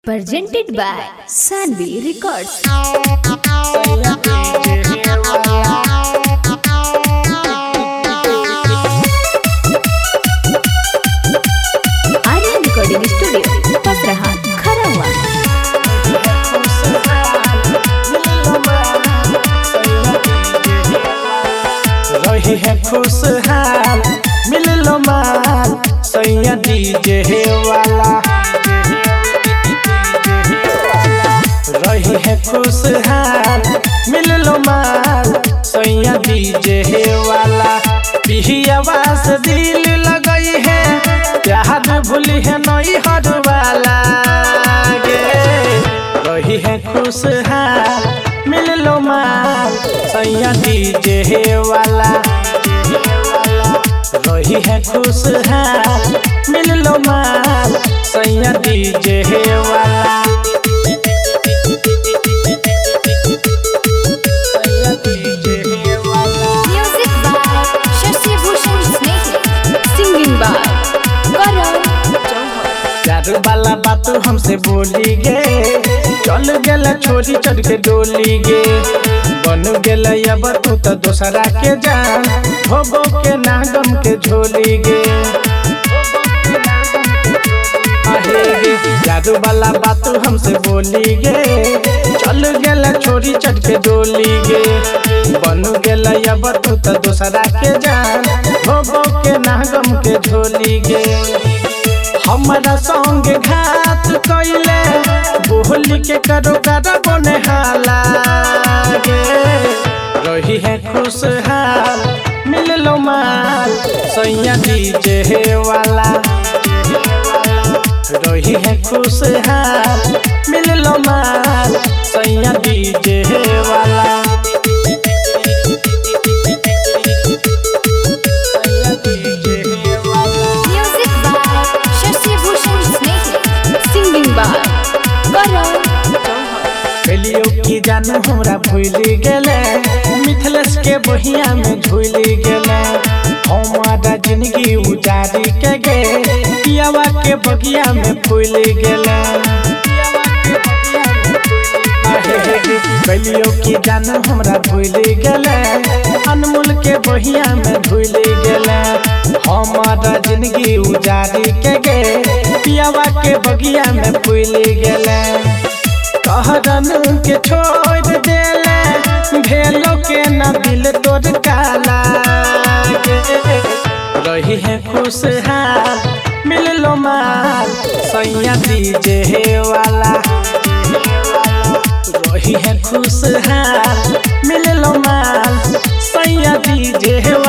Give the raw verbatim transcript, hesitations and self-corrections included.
Presented by Sanvi Records. Aryan Recording Studio, Pasrahan, Kharawa. रही है खुशहाल मिल लो माल सैया डीजे वाला रही है खुशहाल मिल लो माल सैया डीजे वाला पिहियावा से दिल लगई है प्यार भूली है नई हर वाला गे रही है खुशहाल मिल लो माल सैया डीजे वाला रही है खुशहाल मिल लो माल सैया डीजे वाला Music by Shashi Bhushan Snehal. Singing by Karan Johar. प्यार वाला बात हमसे बोली गे चल गेला छोरी चढ़ के डोली गे बन गेला अब तू तो दोसरा के जान होबो के नागम के झोली गे प्यार वाला बात हमसे बोली गे चल गेला छोरी चढ़ के डोली गे बन गेला अब तू तो दोसरा के जान होबो के नागम के झोली गे हमारा संग घात कइले बोली के करो करो बने हाला गे रही है खुशहाल मिल लो माल सैया डीजे वाला रही है खुशहाल मिल लो माल सैया डीजे वाला Music by Shashi Bhushan Snehal. Singing by Karan Johar. कलियो की जान हमरा भूल गेले मिथिलेश के बहिया में झूल गेले हमारा जिंदगी उजारी के गे पियावा के बगिया में फूल गेले कलियो की जान हमरा भूल गेले अनमोल के बहिया में झूल गेले हमारा जिंदगी उजारी के गे पियावा के बगिया में फूल गेले कहरन के छोड़ देले भेलो के न दिल तोड़ काला रही है खुशहाल मिल लो माल सैया डीजे वाला रही है खुशहाल मिल लो माल सैया डीजे